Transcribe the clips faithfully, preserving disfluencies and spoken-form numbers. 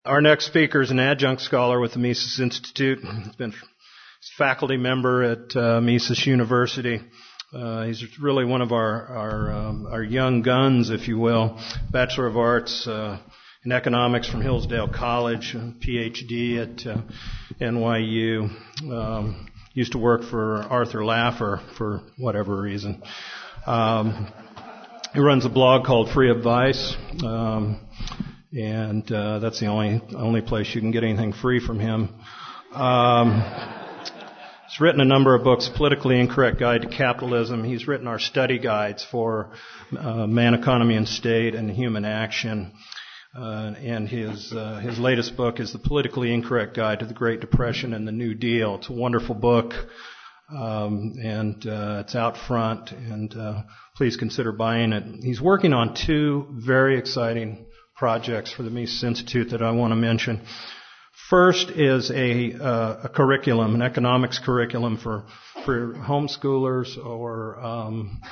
Our next speaker is an adjunct scholar with the Mises Institute. He's been faculty member at uh, Mises University. Uh, he's really one of our our, um, our young guns, if you will. Bachelor of Arts uh, in Economics from Hillsdale College, P H D at uh, N Y U. Um, used to work for Arthur Laffer for whatever reason. Um, he runs a blog called Free Advice, um, and uh, that's the only only place you can get anything free from him. Um, He's written a number of books, Politically Incorrect Guide to Capitalism. He's written our study guides for uh, Man, Economy, and State and Human Action. Uh, and his uh, his latest book is The Politically Incorrect Guide to the Great Depression and the New Deal. It's a wonderful book, um, and uh, it's out front, and uh, please consider buying it. He's working on two very exciting projects for the Mises Institute that I want to mention. First is a, uh, a curriculum, an economics curriculum for for homeschoolers or, um,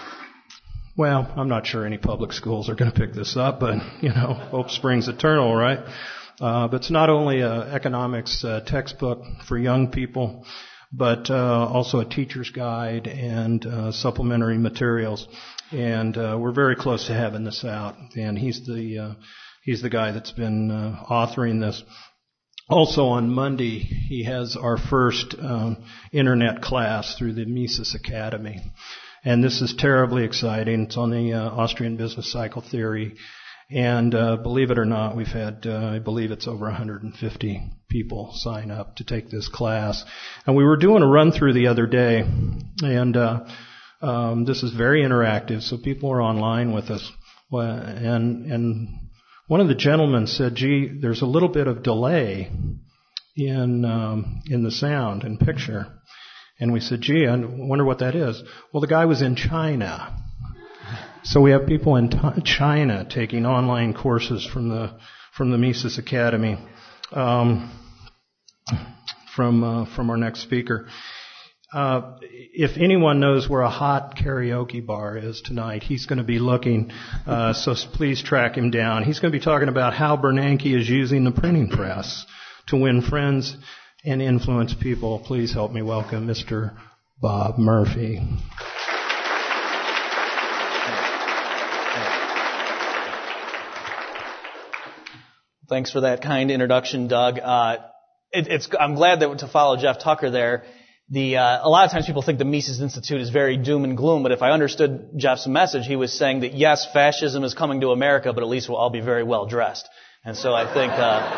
well, I'm not sure any public schools are going to pick this up, but, you know, hope springs eternal, right? Uh, but it's not only an economics uh, textbook for young people, but uh, also a teacher's guide and uh, supplementary materials. And uh, we're very close to having this out. And he's the uh, he's the guy that's been uh, authoring this. Also on Monday, he has our first um, internet class through the Mises Academy. And this is terribly exciting. It's on the uh, Austrian business cycle theory. And uh, believe it or not, we've had, uh, I believe it's over one hundred fifty people sign up to take this class. And we were doing a run through the other day. And uh, um, this is very interactive, so people are online with us. And, and one of the gentlemen said, gee, there's a little bit of delay in um, in the sound and picture. And we said, gee, I wonder what that is. Well, the guy was in China. So we have people in t- China taking online courses from the from the Mises Academy. Um, from uh, from our next speaker. Uh, if anyone knows where a hot karaoke bar is tonight, he's going to be looking, uh, so please track him down. He's going to be talking about how Bernanke is using the printing press to win friends and influence people. Please help me welcome Mister Bob Murphy. Thanks for that kind introduction, Doug. Uh, it, it's, I'm glad that to follow Jeff Tucker there. The, uh, a lot of times people think the Mises Institute is very doom and gloom, but if I understood Jeff's message, he was saying that yes, fascism is coming to America, but at least we'll all be very well dressed. And so I think,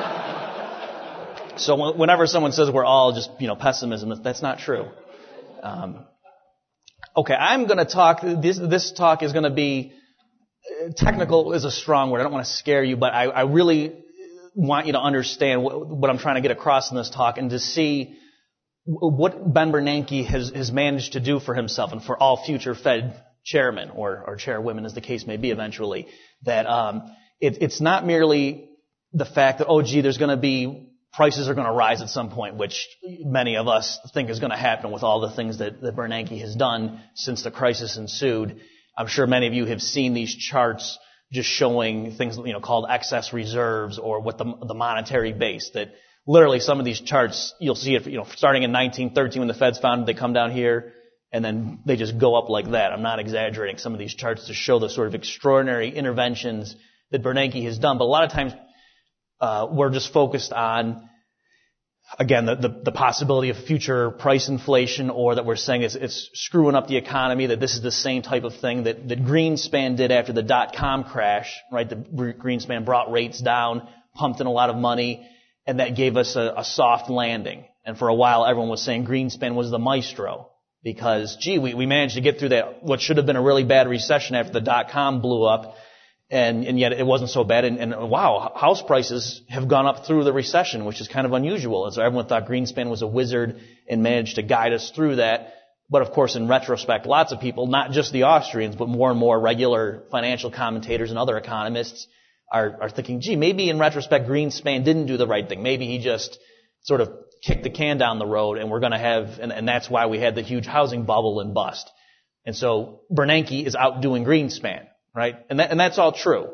uh, so whenever someone says we're all just, you know, pessimism, that's not true. Um, okay, I'm going to talk, this, this talk is going to be, technical is a strong word. I don't want to scare you, but I, I really want you to understand what, what I'm trying to get across in this talk and to see what Ben Bernanke has, has managed to do for himself and for all future Fed chairmen or, or chairwomen, as the case may be eventually, that um, it, it's not merely the fact that, oh, gee, there's going to be, prices are going to rise at some point, which many of us think is going to happen with all the things that, that Bernanke has done since the crisis ensued. I'm sure many of you have seen these charts just showing things, you know, called excess reserves or what the, the monetary base, that literally some of these charts, you'll see it, you know, starting in nineteen thirteen when the Fed's founded, they come down here and then they just go up like that. I'm not exaggerating some of these charts to show the sort of extraordinary interventions that Bernanke has done. But a lot of times, uh, we're just focused on, again, the, the, the possibility of future price inflation, or that we're saying it's, it's screwing up the economy, that this is the same type of thing that, that Greenspan did after the dot-com crash, right? The Greenspan brought rates down, pumped in a lot of money, and that gave us a, a soft landing. And for a while, everyone was saying Greenspan was the maestro because, gee, we, we managed to get through that, what should have been a really bad recession after the dot-com blew up, and, and yet it wasn't so bad. And, and wow, house prices have gone up through the recession, which is kind of unusual. And so everyone thought Greenspan was a wizard and managed to guide us through that. But of course, in retrospect, lots of people, not just the Austrians, but more and more regular financial commentators and other economists are, are thinking, gee, maybe in retrospect, Greenspan didn't do the right thing. Maybe he just sort of kicked the can down the road, and we're going to have, and, and that's why we had the huge housing bubble and bust. And so Bernanke is outdoing Greenspan, right? And that, and that's all true.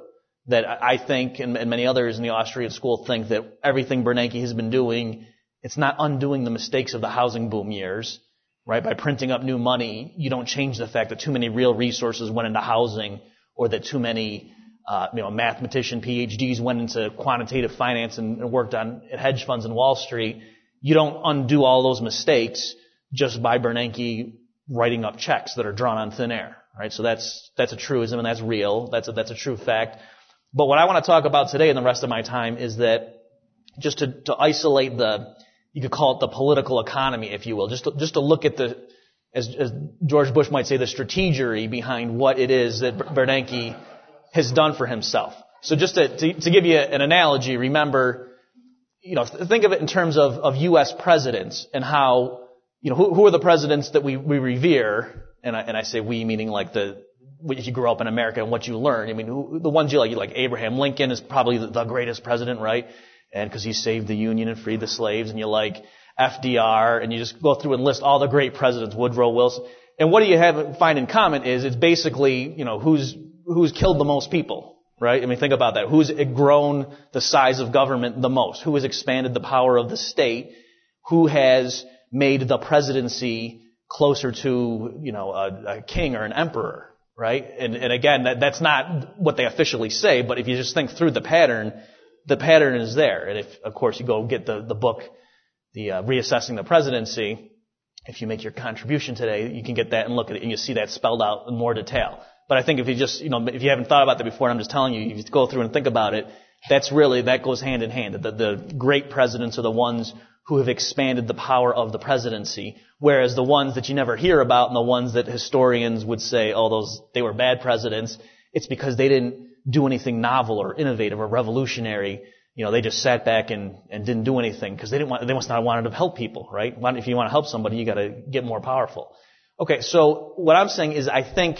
that I think, and, and many others in the Austrian school think, that everything Bernanke has been doing, it's not undoing the mistakes of the housing boom years, right? By printing up new money, you don't change the fact that too many real resources went into housing, or that too many, uh, you know, mathematician P H Ds went into quantitative finance and, and worked on hedge funds in Wall Street. You don't undo all those mistakes just by Bernanke writing up checks that are drawn on thin air, right? So that's that's a truism, and that's real. That's a, that's a true fact. But what I want to talk about today and the rest of my time is that just to, to isolate the, you could call it the political economy, if you will, just to, just to look at the, as, as George Bush might say, the strategery behind what it is that Bernanke has done for himself. So just to, to, to give you an analogy, remember, you know, think of it in terms of, of U S presidents and how, you know, who, who are the presidents that we, we revere, and I, and I say we meaning like the, if you grew up in America and what you learn. I mean, who, the ones you like, you like Abraham Lincoln is probably the, the greatest president, right? And because he saved the Union and freed the slaves, and you like F D R, and you just go through and list all the great presidents, Woodrow Wilson. And what do you have find in common is it's basically, you know, who's who's killed the most people, right? I mean, think about that. Who's grown the size of government the most? Who has expanded the power of the state? Who has made the presidency closer to, you know, a, a king or an emperor? Right? And, and again, that, that's not what they officially say, but if you just think through the pattern, the pattern is there. And if, of course, you go get the, the book, the uh, Reassessing the Presidency, if you make your contribution today, you can get that and look at it, and you see that spelled out in more detail. But I think if you just, you know, if you haven't thought about that before, and I'm just telling you, if you go through and think about it, that's really, that goes hand in hand. The, the great presidents are the ones who have expanded the power of the presidency, whereas the ones that you never hear about and the ones that historians would say, oh, those, they were bad presidents, it's because they didn't do anything novel or innovative or revolutionary. You know, they just sat back and, and didn't do anything because they didn't want, they must not have wanted to help people, right? If you want to help somebody, you got to get more powerful. Okay, so what I'm saying is I think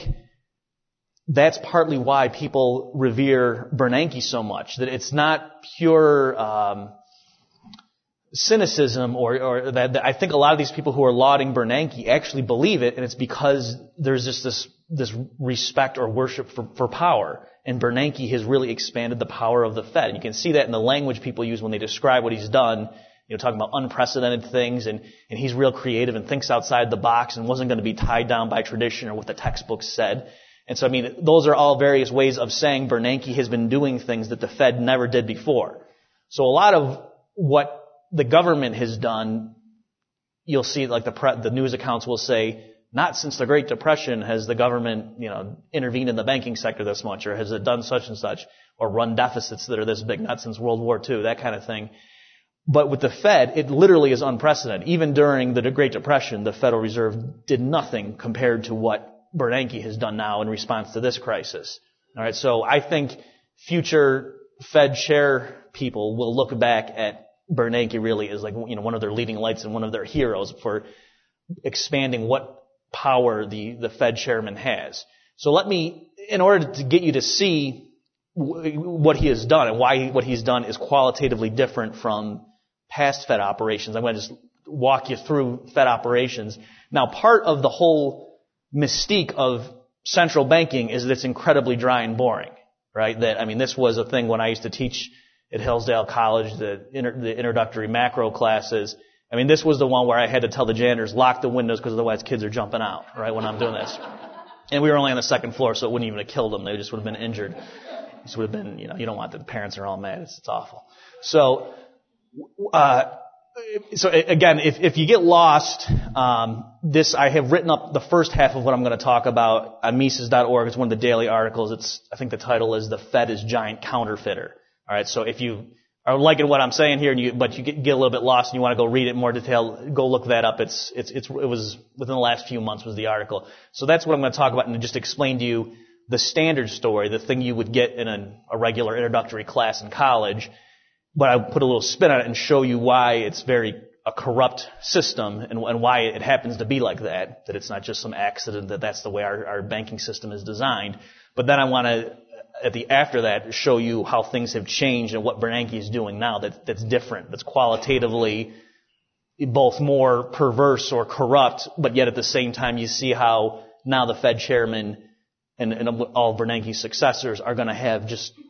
that's partly why people revere Bernanke so much, that it's not pure um, cynicism or, or that, that I think a lot of these people who are lauding Bernanke actually believe it, and it's because there's just this this respect or worship for, for power. And Bernanke has really expanded the power of the Fed. And you can see that in the language people use when they describe what he's done, you know, talking about unprecedented things, and, and he's real creative and thinks outside the box and wasn't going to be tied down by tradition or what the textbooks said. And so, I mean, those are all various ways of saying Bernanke has been doing things that the Fed never did before. So a lot of what the government has done, you'll see, like the pre- the news accounts will say, not since the Great Depression has the government, you know, intervened in the banking sector this much, or has it done such and such, or run deficits that are this big, not since World War Two, that kind of thing. But with the Fed, it literally is unprecedented. Even during the Great Depression, the Federal Reserve did nothing compared to what Bernanke has done now in response to this crisis. All right, so I think future Fed chair people will look back at Bernanke really as like, you know, one of their leading lights and one of their heroes for expanding what power the, the Fed chairman has. So let me, in order to get you to see w- what he has done and why he, what he's done is qualitatively different from past Fed operations, I'm going to just walk you through Fed operations. Now, part of the whole mystique of central banking is that it's incredibly dry and boring, right? That, I mean, this was a thing when I used to teach at Hillsdale College, the, inter, the introductory macro classes. I mean, this was the one where I had to tell the janitors, lock the windows because otherwise kids are jumping out, right, when I'm doing this. And we were only on the second floor, so it wouldn't even have killed them. They just would have been injured. This would have been, you know, you don't want the parents are all mad. It's, it's awful. So, uh, so again, if, if you get lost, um, this, I have written up the first half of what I'm going to talk about on Mises dot org. It's one of the daily articles. It's, I think the title is The Fed is Giant Counterfeiter. All right, so if you are liking what I'm saying here, and you, but you get, get a little bit lost and you want to go read it in more detail, go look that up. It's, it's, it's, it was within the last few months was the article. So that's what I'm going to talk about and just explain to you the standard story, the thing you would get in an, a regular introductory class in college. But I put a little spin on it and show you why it's very a corrupt system and, and why it happens to be like that, that it's not just some accident, that that's the way our, our banking system is designed. But then I want to, at the after that, show you how things have changed and what Bernanke is doing now that, that's different, that's qualitatively both more perverse or corrupt, but yet at the same time you see how now the Fed chairman and, and all Bernanke's successors are going to have just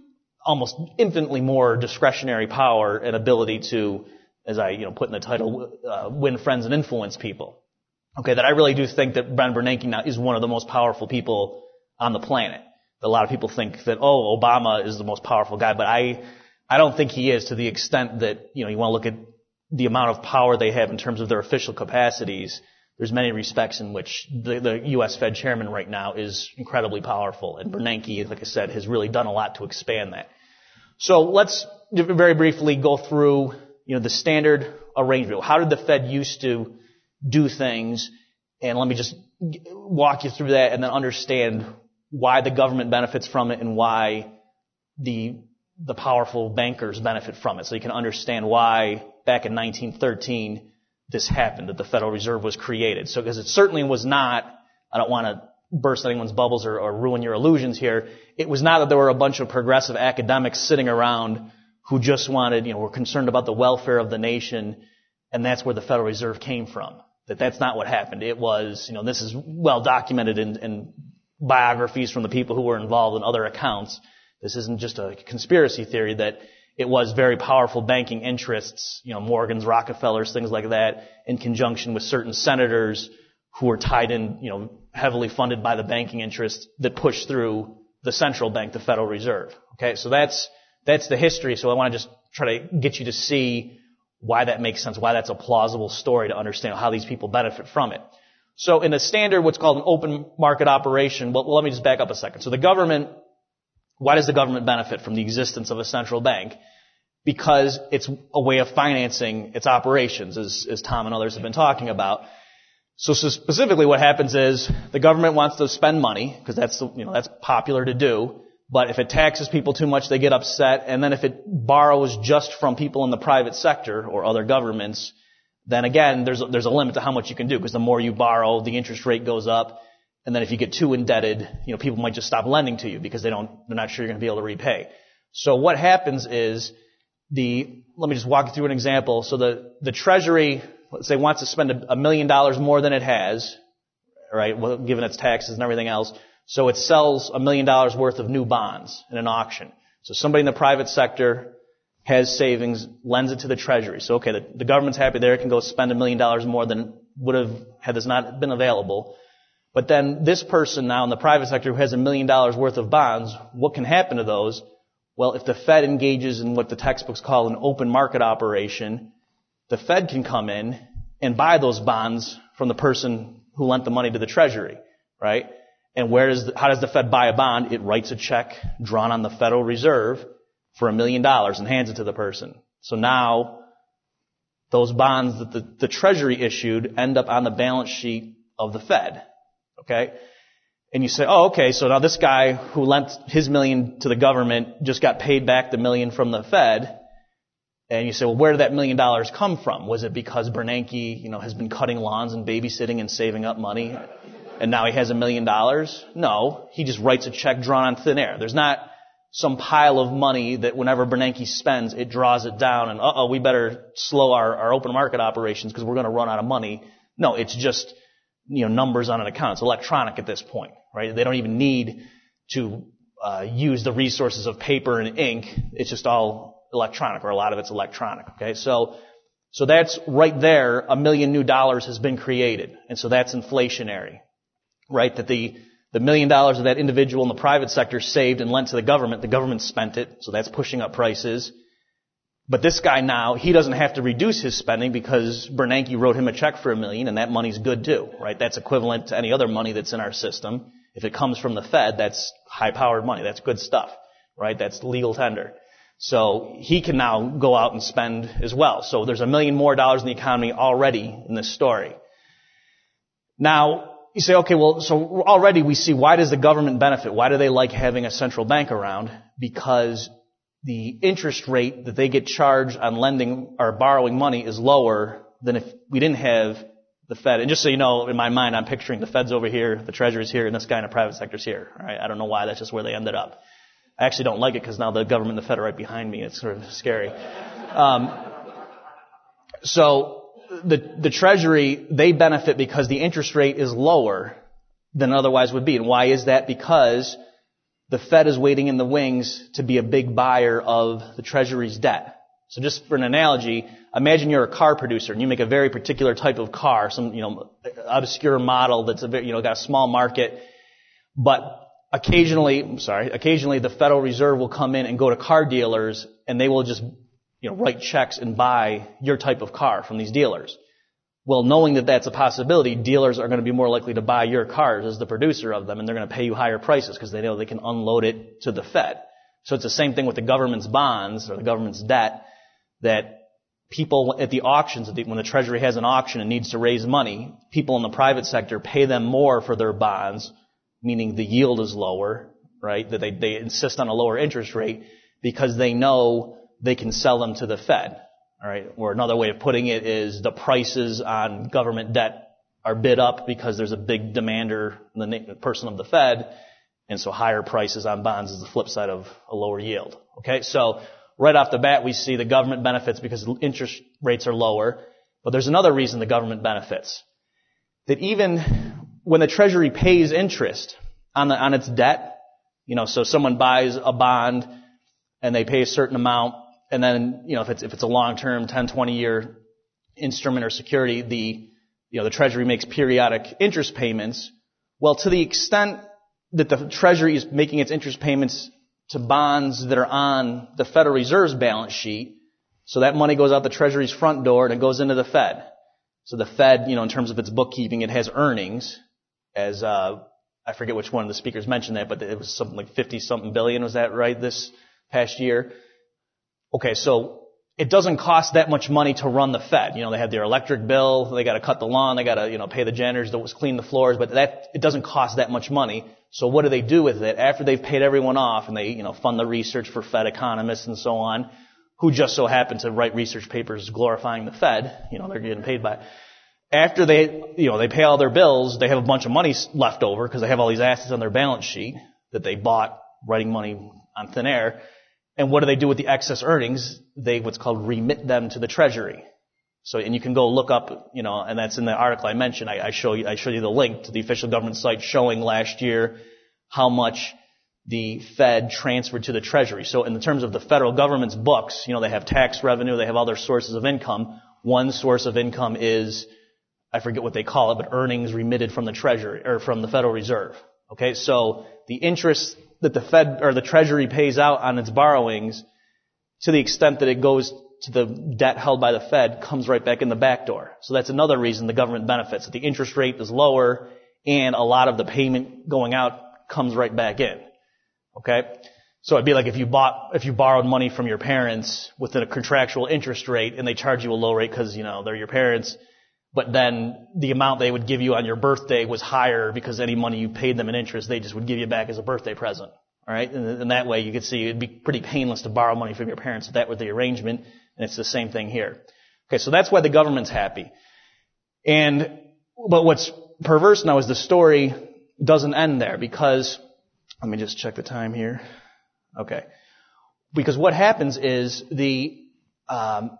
almost infinitely more discretionary power and ability to, as I, you know, put in the title, uh, win friends and influence people. Okay, that I really do think that Ben Bernanke now is one of the most powerful people on the planet. A lot of people think that, oh, Obama is the most powerful guy, but I, I don't think he is, to the extent that, you know, you want to look at the amount of power they have in terms of their official capacities. There's many respects in which the, the U S Fed chairman right now is incredibly powerful, and Bernanke, like I said, has really done a lot to expand that. So let's very briefly go through, you know, the standard arrangement. How did the Fed used to do things? And let me just walk you through that and then understand why the government benefits from it and why the the powerful bankers benefit from it. So you can understand why back in nineteen thirteen this happened, that the Federal Reserve was created. So because it certainly was not, I don't want to burst anyone's bubbles or, or ruin your illusions here, it was not that there were a bunch of progressive academics sitting around who just wanted, you know, were concerned about the welfare of the nation, and that's where the Federal Reserve came from. That that's not what happened. It was, you know, this is well documented in, in biographies from the people who were involved in other accounts. This isn't just a conspiracy theory, that it was very powerful banking interests, you know, Morgans, Rockefellers, things like that, in conjunction with certain senators who were tied in, you know, heavily funded by the banking interests that pushed through the central bank, the Federal Reserve. Okay, so that's that's the history. So I want to just try to get you to see why that makes sense, why that's a plausible story to understand how these people benefit from it. So in a standard, what's called an open market operation, well, let me just back up a second. So the government, why does the government benefit from the existence of a central bank? Because it's a way of financing its operations, as, as Tom and others have been talking about. So, so specifically what happens is the government wants to spend money, because that's, the, you know, that's popular to do. But if it taxes people too much, they get upset. And then if it borrows just from people in the private sector or other governments, then again, there's a, there's a limit to how much you can do, because the more you borrow, the interest rate goes up. And then if you get too indebted, you know, people might just stop lending to you because they don't, they're not sure you're going to be able to repay. So what happens is the, let me just walk you through an example. So the, the Treasury, let's say, wants to spend a, a million dollars more than it has, right, well, given its taxes and everything else. So it sells a million dollars worth of new bonds in an auction. So somebody in the private sector has savings, lends it to the Treasury. So, okay, the, the government's happy there. It can go spend a million dollars more than would have had this not been available. But then this person now in the private sector who has a million dollars worth of bonds, what can happen to those? Well, if the Fed engages in what the textbooks call an open market operation, the Fed can come in and buy those bonds from the person who lent the money to the Treasury, right? And where is the, how does the Fed buy a bond? It writes a check drawn on the Federal Reserve for a million dollars and hands it to the person. So now those bonds that the, the Treasury issued end up on the balance sheet of the Fed. Okay? And you say, oh, okay, so now this guy who lent his million to the government just got paid back the million from the Fed. And you say, well, where did that million dollars come from? Was it because Bernanke, you know, has been cutting lawns and babysitting and saving up money, and now he has a million dollars? No, he just writes a check drawn on thin air. There's not some pile of money that whenever Bernanke spends, it draws it down and, uh-oh, we better slow our, our open market operations because we're going to run out of money. No, it's just, you know, numbers on an account. It's electronic at this point, right? They don't even need to uh, use the resources of paper and ink. It's just all electronic, or a lot of it's electronic, okay? So, so that's right there, a million new dollars has been created. And so that's inflationary, right? That the, the million dollars of that individual in the private sector saved and lent to the government, the government spent it, so that's pushing up prices. But this guy now, he doesn't have to reduce his spending because Bernanke wrote him a check for a million, and that money's good too, right? That's equivalent to any other money that's in our system. If it comes from the Fed, that's high-powered money. That's good stuff, right? That's legal tender. So he can now go out and spend as well. So there's a million more dollars in the economy already in this story. Now, you say, okay, well, so already we see, why does the government benefit? Why do they like having a central bank around? Because the interest rate that they get charged on lending or borrowing money is lower than if we didn't have the Fed. And just so you know, in my mind, I'm picturing the Fed's over here, the Treasury's here, and this guy in the private sector's here. All right? I don't know why. That's just where they ended up. I actually don't like it because now the government and the Fed are right behind me. It's sort of scary. Um, so the the Treasury, they benefit because the interest rate is lower than otherwise would be. And why is that? Because the Fed is waiting in the wings to be a big buyer of the Treasury's debt. So just for an analogy, imagine you're a car producer and you make a very particular type of car, some, you know, obscure model that's a very, you know, got a small market, but occasionally, I'm sorry, occasionally the Federal Reserve will come in and go to car dealers and they will just, you know, write checks and buy your type of car from these dealers. Well, knowing that that's a possibility, dealers are going to be more likely to buy your cars as the producer of them, and they're going to pay you higher prices because they know they can unload it to the Fed. So it's the same thing with the government's bonds or the government's debt, that people at the auctions, when the Treasury has an auction and needs to raise money, people in the private sector pay them more for their bonds, meaning the yield is lower, right? That they, they insist on a lower interest rate because they know they can sell them to the Fed. All right. Or another way of putting it is the prices on government debt are bid up because there's a big demander in the person of the Fed, and so higher prices on bonds is the flip side of a lower yield. Okay. So right off the bat, we see the government benefits because interest rates are lower. But there's another reason the government benefits. That even when the Treasury pays interest on the, on its debt, you know, so someone buys a bond and they pay a certain amount, and then, you know, if it's, if it's a long-term ten, twenty year instrument or security, the, you know, the Treasury makes periodic interest payments. Well, to the extent that the Treasury is making its interest payments to bonds that are on the Federal Reserve's balance sheet, so that money goes out the Treasury's front door and it goes into the Fed. So the Fed, you know, in terms of its bookkeeping, it has earnings, as uh I forget which one of the speakers mentioned that, but it was something like fifty something billion, was that right, this past year? Okay, so it doesn't cost that much money to run the Fed. You know, they have their electric bill, they got to cut the lawn, they got to, you know, pay the janitors to clean the floors, but that, it doesn't cost that much money. So what do they do with it after they've paid everyone off and they, you know, fund the research for Fed economists and so on, who just so happen to write research papers glorifying the Fed, you know, they're getting paid by it. After they, you know, they pay all their bills, they have a bunch of money left over because they have all these assets on their balance sheet that they bought writing money on thin air. And what do they do with the excess earnings? They, what's called, remit them to the Treasury. So, and you can go look up, you know, and that's in the article I mentioned. I, I show you, I show you the link to the official government site showing last year how much the Fed transferred to the Treasury. So in the terms of the federal government's books, you know, they have tax revenue, they have other sources of income. One source of income is, I forget what they call it, but earnings remitted from the Treasury, or from the Federal Reserve. Okay, so the interest that the Fed, or the Treasury pays out on its borrowings, to the extent that it goes to the debt held by the Fed, comes right back in the back door. So that's another reason the government benefits. That the interest rate is lower, and a lot of the payment going out comes right back in. Okay? So it'd be like if you bought, if you borrowed money from your parents with a contractual interest rate, and they charge you a low rate because, you know, they're your parents, but then the amount they would give you on your birthday was higher because any money you paid them in interest, they just would give you back as a birthday present. All right? And, and that way you could see it'd be pretty painless to borrow money from your parents if that were the arrangement. And it's the same thing here. Okay, so that's why the government's happy. And, but what's perverse now is the story doesn't end there because, let me just check the time here. Okay. Because what happens is the, um,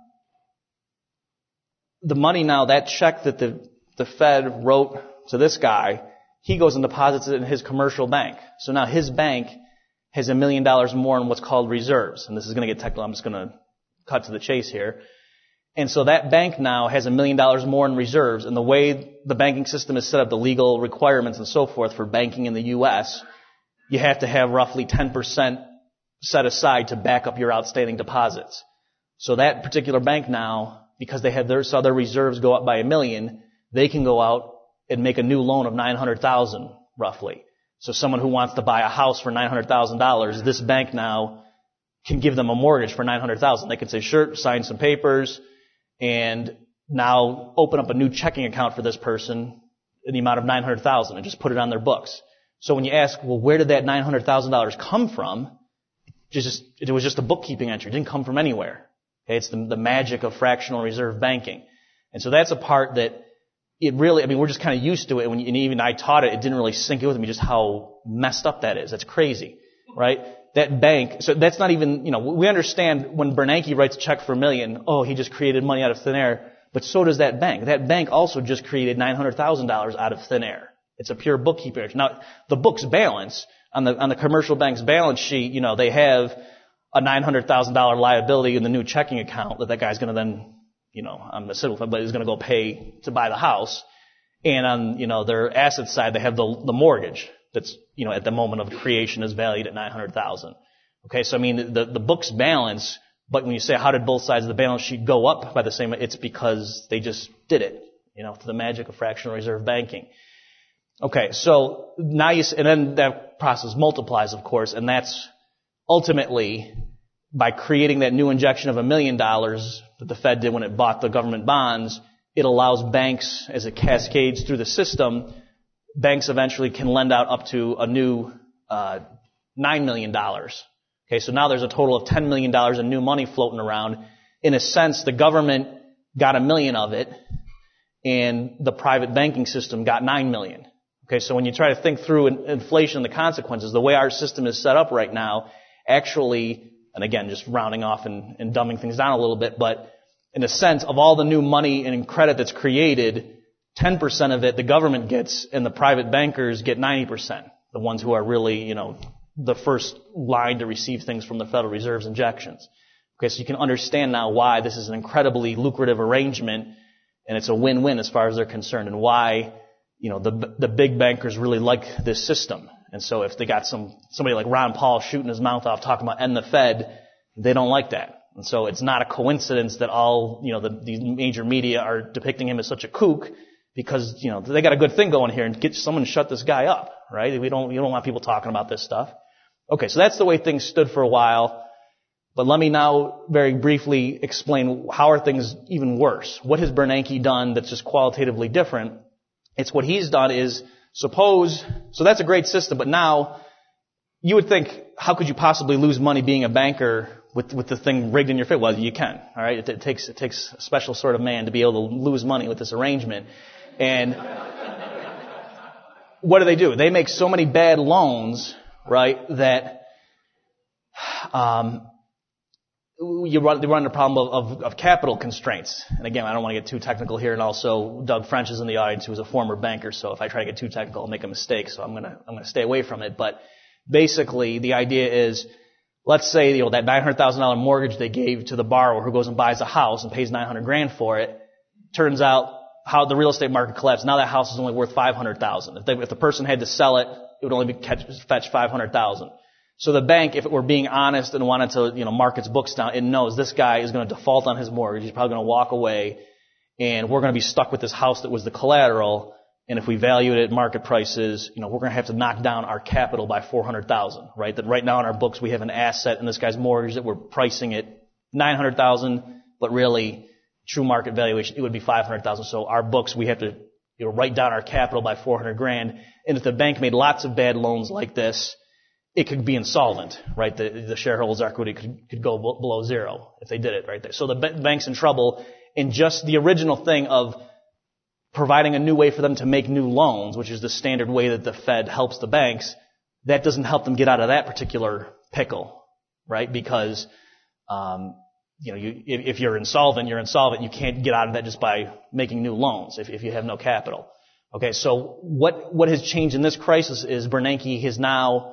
the money now, that check that the, the Fed wrote to this guy, he goes and deposits it in his commercial bank. So now his bank has a million dollars more in what's called reserves. And this is going to get technical. I'm just going to cut to the chase here. And so that bank now has a million dollars more in reserves. And the way the banking system is set up, the legal requirements and so forth for banking in the U S, you have to have roughly ten percent set aside to back up your outstanding deposits. So that particular bank now, because they have their, saw their reserves go up by a million, they can go out and make a new loan of nine hundred thousand dollars roughly. So someone who wants to buy a house for nine hundred thousand dollars, this bank now can give them a mortgage for nine hundred thousand dollars. They can say, sure, sign some papers, and now open up a new checking account for this person in the amount of nine hundred thousand dollars and just put it on their books. So when you ask, well, where did that nine hundred thousand dollars come from? Just, it was just a bookkeeping entry. It didn't come from anywhere. Okay, it's the, the magic of fractional reserve banking. And so that's a part that it really, I mean, we're just kind of used to it. When you, and even I taught it, it didn't really sink in with me just how messed up that is. That's crazy, right? That bank, so that's not even, you know, we understand when Bernanke writes a check for a million, oh, he just created money out of thin air. But so does that bank. That bank also just created nine hundred thousand dollars out of thin air. It's a pure bookkeeping entry. Now, the books balance on the on the commercial bank's balance sheet, you know, they have a nine hundred thousand dollars liability in the new checking account that that guy's going to then, you know, I'm assuming, but he's going to go pay to buy the house. And on, you know, their asset side, they have the the mortgage that's, you know, at the moment of creation is valued at nine hundred thousand dollars. Okay, so I mean, the the books balance, but when you say how did both sides of the balance sheet go up by the same, it's because they just did it, you know, through the magic of fractional reserve banking. Okay, so now you, and then that process multiplies, of course, and that's ultimately by creating that new injection of a million dollars that the Fed did when it bought the government bonds, it allows banks, as it cascades through the system, banks eventually can lend out up to a new uh, nine million dollars. Okay, so now there's a total of ten million dollars in new money floating around. In a sense, the government got a million of it, and the private banking system got nine million. Okay, so when you try to think through inflation and the consequences, the way our system is set up right now, actually, and again, just rounding off and, and dumbing things down a little bit, but in a sense, of all the new money and credit that's created, ten percent of it the government gets, and the private bankers get ninety percent. The ones who are really, you know, the first line to receive things from the Federal Reserve's injections. Okay, so you can understand now why this is an incredibly lucrative arrangement, and it's a win-win as far as they're concerned, and why, you know, the the big bankers really like this system. And so if they got some somebody like Ron Paul shooting his mouth off talking about end the Fed, they don't like that. And so it's not a coincidence that all, you know, the, the major media are depicting him as such a kook, because, you know, they got a good thing going here, and get someone to shut this guy up, right? We don't, you don't want people talking about this stuff. Okay, so that's the way things stood for a while. But let me now very briefly explain how are things even worse. What has Bernanke done that's just qualitatively different? It's what he's done is, suppose, so that's a great system, but now you would think, how could you possibly lose money being a banker with with the thing rigged in your favor? Well, you can, all right? It, it takes it takes a special sort of man to be able to lose money with this arrangement. And what do they do? They make so many bad loans, right, that um, you run, they run into the problem of, of, of capital constraints. And again, I don't want to get too technical here. And also, Doug French is in the audience, who was a former banker. So if I try to get too technical, I'll make a mistake. So I'm gonna I'm gonna stay away from it. But basically, the idea is, let's say, you know, that nine hundred thousand dollars mortgage they gave to the borrower who goes and buys a house and pays nine hundred grand for it. Turns out how the real estate market collapsed. Now that house is only worth five hundred thousand. If they, if the person had to sell it, it would only be catch, fetch five hundred thousand. So the bank, if it were being honest and wanted to, you know, mark its books down, it knows this guy is going to default on his mortgage. He's probably going to walk away, and we're going to be stuck with this house that was the collateral. And if we value it at market prices, you know, we're going to have to knock down our capital by four hundred thousand, right? That right now in our books we have an asset in this guy's mortgage that we're pricing at nine hundred thousand, but really true market valuation it would be five hundred thousand. So our books we have to, you know, write down our capital by four hundred grand. And if the bank made lots of bad loans like this, it could be insolvent, right? The, the shareholders' equity could, could go below zero if they did it right there. So the bank's in trouble. And just the original thing of providing a new way for them to make new loans, which is the standard way that the Fed helps the banks, that doesn't help them get out of that particular pickle, right? Because, um, you know, you, if, if you're insolvent, you're insolvent. You can't get out of that just by making new loans if, if you have no capital. Okay, so what what has changed in this crisis is Bernanke has now,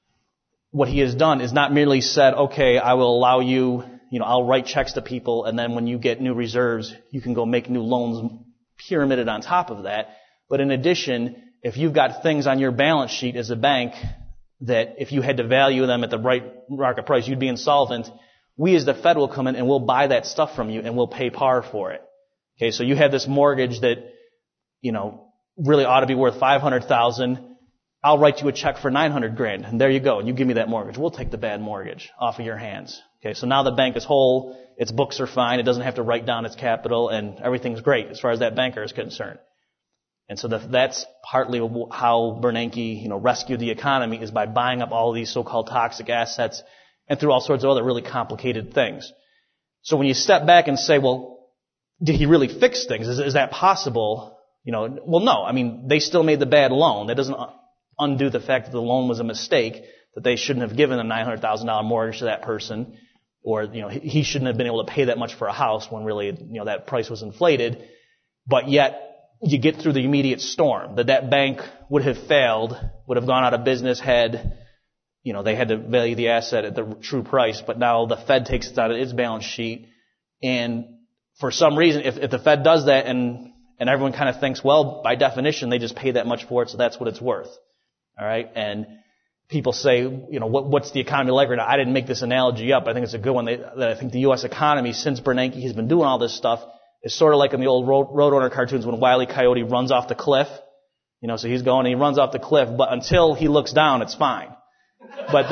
what he has done is not merely said, okay, I will allow you, you know, I'll write checks to people, and then when you get new reserves, you can go make new loans pyramided on top of that. But in addition, if you've got things on your balance sheet as a bank that if you had to value them at the right market price, you'd be insolvent, we as the Fed will come in and we'll buy that stuff from you and we'll pay par for it. Okay, so you have this mortgage that, you know, really ought to be worth five hundred thousand. I'll write you a check for nine hundred grand, and there you go, and you give me that mortgage. We'll take the bad mortgage off of your hands. Okay, so now the bank is whole, its books are fine, it doesn't have to write down its capital, and everything's great as far as that banker is concerned. And so the, that's partly how Bernanke, you know, rescued the economy, is by buying up all of these so-called toxic assets and through all sorts of other really complicated things. So when you step back and say, well, did he really fix things? Is, is that possible? You know, well, no. I mean, they still made the bad loan. That doesn't undo the fact that the loan was a mistake, that they shouldn't have given a nine hundred thousand dollars mortgage to that person, or, you know, he shouldn't have been able to pay that much for a house when really, you know, that price was inflated. But yet, you get through the immediate storm, that that bank would have failed, would have gone out of business, had, you know, they had to value the asset at the true price, but now the Fed takes it out of its balance sheet. And for some reason, if, if the Fed does that and, and everyone kind of thinks, well, by definition, they just pay that much for it, so that's what it's worth. All right. And people say, you know, what, what's the economy like right now? I didn't make this analogy up. I think it's a good one. They, that I think the U S economy, since Bernanke has been doing all this stuff, is sort of like in the old Road, Roadrunner cartoons when Wile E. Coyote runs off the cliff. You know, so he's going and he runs off the cliff, but until he looks down, it's fine. But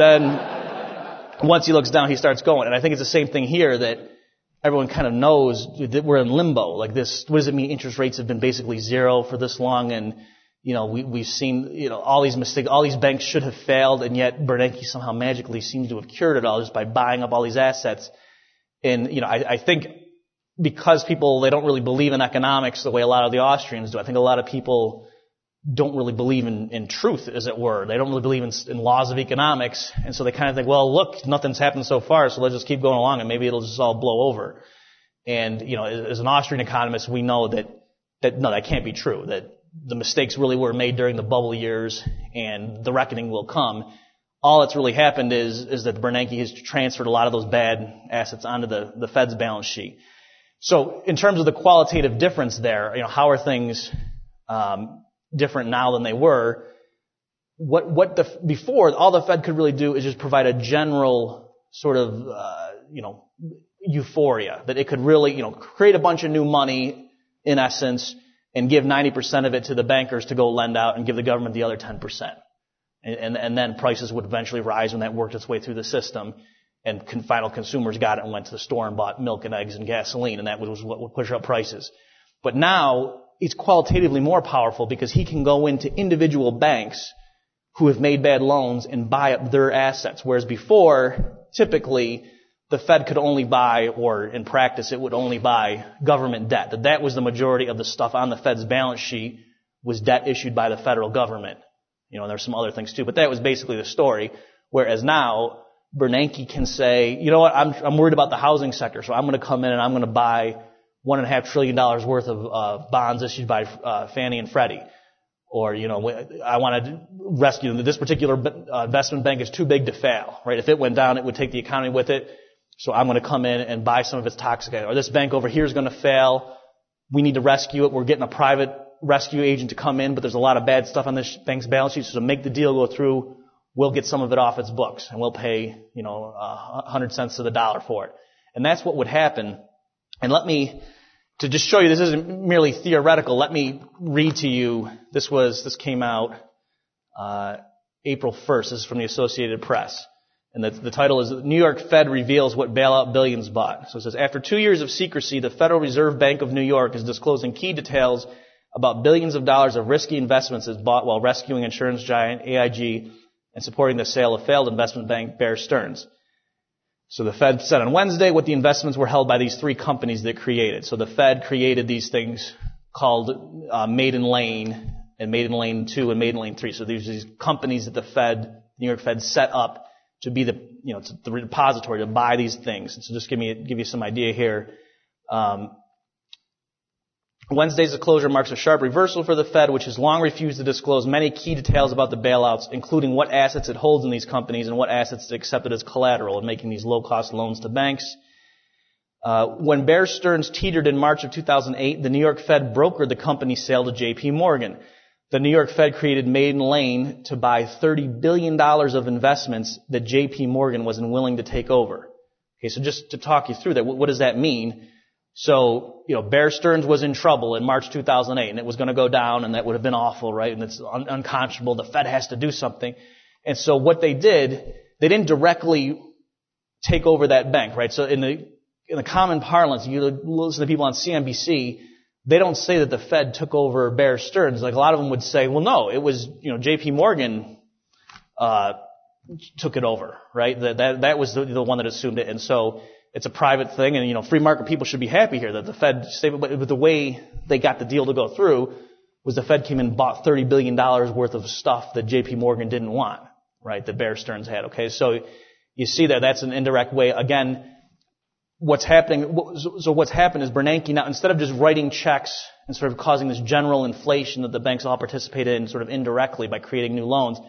then once he looks down, he starts going. And I think it's the same thing here, that everyone kind of knows that we're in limbo. Like this, what does it mean interest rates have been basically zero for this long? And, you know, we, we've seen, you know, all these mistakes, all these banks should have failed, and yet Bernanke somehow magically seems to have cured it all just by buying up all these assets. And, you know, I, I think because people, they don't really believe in economics the way a lot of the Austrians do. I think a lot of people don't really believe in, in truth, as it were. They don't really believe in, in laws of economics. And so they kind of think, well, look, nothing's happened so far, so let's just keep going along and maybe it'll just all blow over. And, you know, as an Austrian economist, we know that, that no, that can't be true, that the mistakes really were made during the bubble years and the reckoning will come. All that's really happened is, is that Bernanke has transferred a lot of those bad assets onto the, the Fed's balance sheet. So in terms of the qualitative difference there, you know, how are things, um, different now than they were? What, what the, before, all the Fed could really do is just provide a general sort of, uh, you know, euphoria, that it could really, you know, create a bunch of new money, in essence, and give ninety percent of it to the bankers to go lend out and give the government the other ten percent. And, and, and then prices would eventually rise when that worked its way through the system, and con- final consumers got it and went to the store and bought milk and eggs and gasoline, and that was what would push up prices. But now, it's qualitatively more powerful because he can go into individual banks who have made bad loans and buy up their assets. Whereas before, typically, the Fed could only buy, or in practice, it would only buy government debt. That that was the majority of the stuff on the Fed's balance sheet was debt issued by the federal government. You know, and there's some other things too, but that was basically the story. Whereas now, Bernanke can say, you know what, I'm, I'm worried about the housing sector, so I'm going to come in and I'm going to buy one and a half trillion dollars worth of uh, bonds issued by uh, Fannie and Freddie. Or, you know, I want to rescue this particular uh, investment bank is too big to fail, right? If it went down, it would take the economy with it. So I'm going to come in and buy some of its toxic. Or this bank over here is going to fail. We need to rescue it. We're getting a private rescue agent to come in, but there's a lot of bad stuff on this bank's balance sheet. So to make the deal go through, we'll get some of it off its books, and we'll pay, you know, a hundred cents to the dollar for it. And that's what would happen. And let me, to just show you this isn't merely theoretical, let me read to you, this was, this came out, uh, April first. This is from the Associated Press. And the, the title is, New York Fed Reveals What Bailout Billions Bought. So it says, after two years of secrecy, the Federal Reserve Bank of New York is disclosing key details about billions of dollars of risky investments it bought while rescuing insurance giant A I G and supporting the sale of failed investment bank Bear Stearns. So the Fed said on Wednesday what the investments were held by these three companies that created. So the Fed created these things called uh, Maiden Lane and Maiden Lane two and Maiden Lane three. So these these companies that the Fed, New York Fed, set up to be the, you know, the repository to buy these things. And so just give me give you some idea here. Um, Wednesday's disclosure marks a sharp reversal for the Fed, which has long refused to disclose many key details about the bailouts, including what assets it holds in these companies and what assets it accepted as collateral in making these low-cost loans to banks. Uh, when Bear Stearns teetered in March of two thousand eight, the New York Fed brokered the company's sale to J P Morgan. The New York Fed created Maiden Lane to buy thirty billion dollars of investments that J P Morgan was unwilling to take over. Okay, so just to talk you through that, what does that mean? So, you know, Bear Stearns was in trouble in March two thousand eight, and it was going to go down, and that would have been awful, right? And it's un- unconscionable. The Fed has to do something. And so what they did, they didn't directly take over that bank, right? So in the in the common parlance, you listen to people on C N B C, they don't say that the Fed took over Bear Stearns. Like a lot of them would say, well, no, it was, you know, J P Morgan uh took it over, right? That that, that was the, the one that assumed it. And so it's a private thing, and, you know, free market people should be happy here that the Fed stayed, but the way they got the deal to go through was the Fed came in and bought thirty billion dollars worth of stuff that J P Morgan didn't want, right, that Bear Stearns had, okay? So you see there, that's an indirect way. Again, what's happening, so what's happened is Bernanke now, instead of just writing checks and sort of causing this general inflation that the banks all participated in sort of indirectly by creating new loans,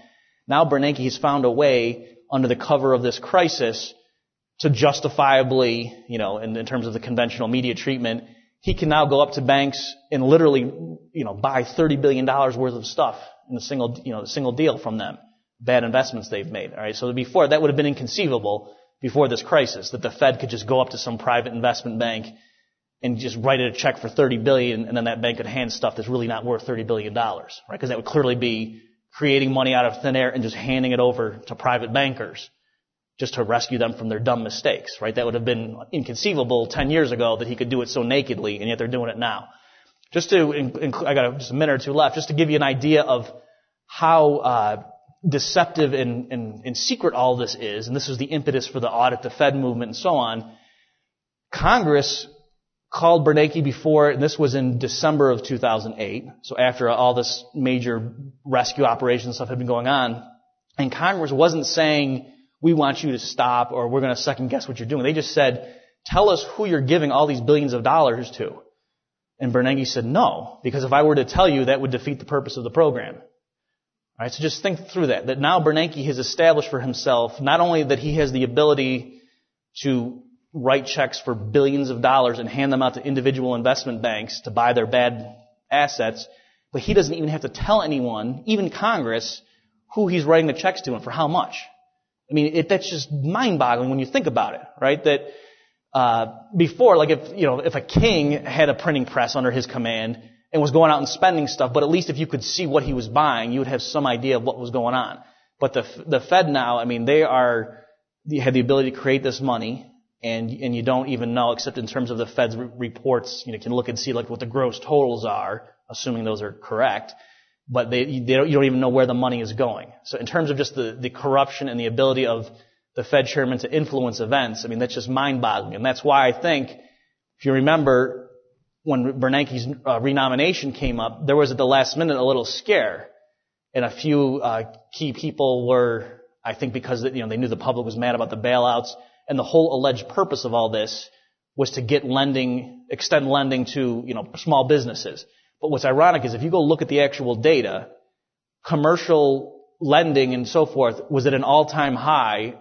Now Bernanke has found a way under the cover of this crisis to justifiably, you know, in, in terms of the conventional media treatment, he can now go up to banks and literally, you know, buy thirty billion dollars worth of stuff in a single, you know, a single deal from them. Bad investments they've made. All right. So before, that would have been inconceivable before this crisis, that the Fed could just go up to some private investment bank and just write it a check for thirty billion dollars, and then that bank could hand stuff that's really not worth thirty billion dollars, right? Because that would clearly be creating money out of thin air and just handing it over to private bankers just to rescue them from their dumb mistakes, right? That would have been inconceivable ten years ago that he could do it so nakedly, and yet they're doing it now. Just to, I got just a minute or two left, just to give you an idea of how uh, deceptive and, and, and secret all this is, and this was the impetus for the audit, the Fed movement, and so on. Congress called Bernanke before, and this was in December of two thousand eight, so after all this major rescue operation stuff had been going on, and Congress wasn't saying, we want you to stop, or we're going to second guess what you're doing. They just said, tell us who you're giving all these billions of dollars to. And Bernanke said, no, because if I were to tell you, that would defeat the purpose of the program. All right, so just think through that, that now Bernanke has established for himself not only that he has the ability to write checks for billions of dollars and hand them out to individual investment banks to buy their bad assets, but he doesn't even have to tell anyone, even Congress, who he's writing the checks to and for how much. I mean, it, that's just mind-boggling when you think about it, right? That uh before, like if, you know, if a king had a printing press under his command and was going out and spending stuff, but at least if you could see what he was buying, you would have some idea of what was going on. But the the Fed now, I mean, they are, they have the ability to create this money, and and you don't even know, except in terms of the Fed's re- reports, you know, you can look and see like what the gross totals are, assuming those are correct. But they, they don't, you don't even know where the money is going. So in terms of just the, the corruption and the ability of the Fed chairman to influence events, I mean, that's just mind-boggling. And that's why I think, if you remember, when Bernanke's uh, renomination came up, there was at the last minute a little scare. And a few uh, key people were, I think because, you know, they knew the public was mad about the bailouts. And the whole alleged purpose of all this was to get lending, extend lending to, you know, small businesses. But what's ironic is if you go look at the actual data, commercial lending and so forth was at an all-time high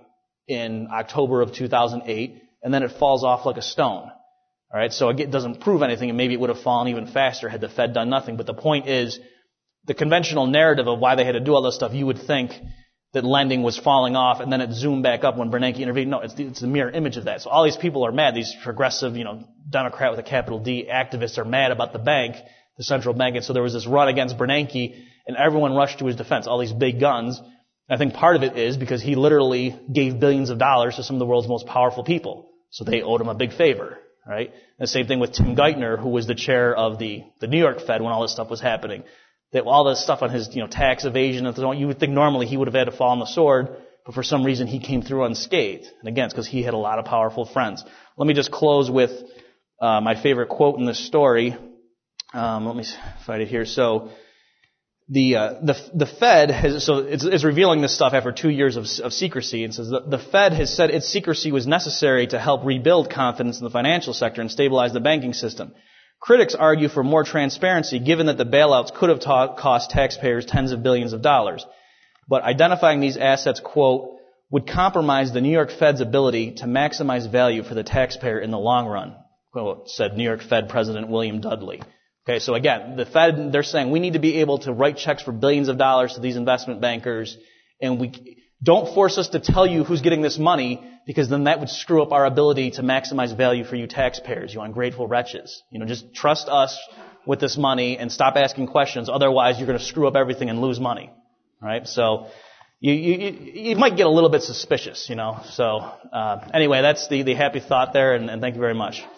in October of two thousand eight, and then it falls off like a stone. All right, so it doesn't prove anything, and maybe it would have fallen even faster had the Fed done nothing. But the point is, the conventional narrative of why they had to do all this stuff, you would think that lending was falling off, and then it zoomed back up when Bernanke intervened. No, it's the, it's the mirror image of that. So all these people are mad. These progressive, you know, Democrat with a capital D activists are mad about the bank, the central bank. And so there was this run against Bernanke, and everyone rushed to his defense, all these big guns. And I think part of it is because he literally gave billions of dollars to some of the world's most powerful people. So they owed him a big favor, right? And the same thing with Tim Geithner, who was the chair of the, the New York Fed when all this stuff was happening. That all this stuff on his, you know, tax evasion and so on, you would think normally he would have had to fall on the sword, but for some reason he came through unscathed. And again, it's because he had a lot of powerful friends. Let me just close with uh, my favorite quote in this story. Um, let me find it here. So the uh, the the Fed has so it's, it's revealing this stuff after two years of, of secrecy, and says the, the Fed has said its secrecy was necessary to help rebuild confidence in the financial sector and stabilize the banking system. Critics argue for more transparency, given that the bailouts could have ta- cost taxpayers tens of billions of dollars. But identifying these assets, quote, would compromise the New York Fed's ability to maximize value for the taxpayer in the long run, quote, said New York Fed President William Dudley. Okay, so again, the Fed, they're saying we need to be able to write checks for billions of dollars to these investment bankers, and we don't force us to tell you who's getting this money, because then that would screw up our ability to maximize value for you taxpayers, you ungrateful wretches. You know, just trust us with this money and stop asking questions. Otherwise, you're going to screw up everything and lose money. All right, so you you you might get a little bit suspicious, you know. So uh, anyway, that's the the happy thought there, and, and thank you very much.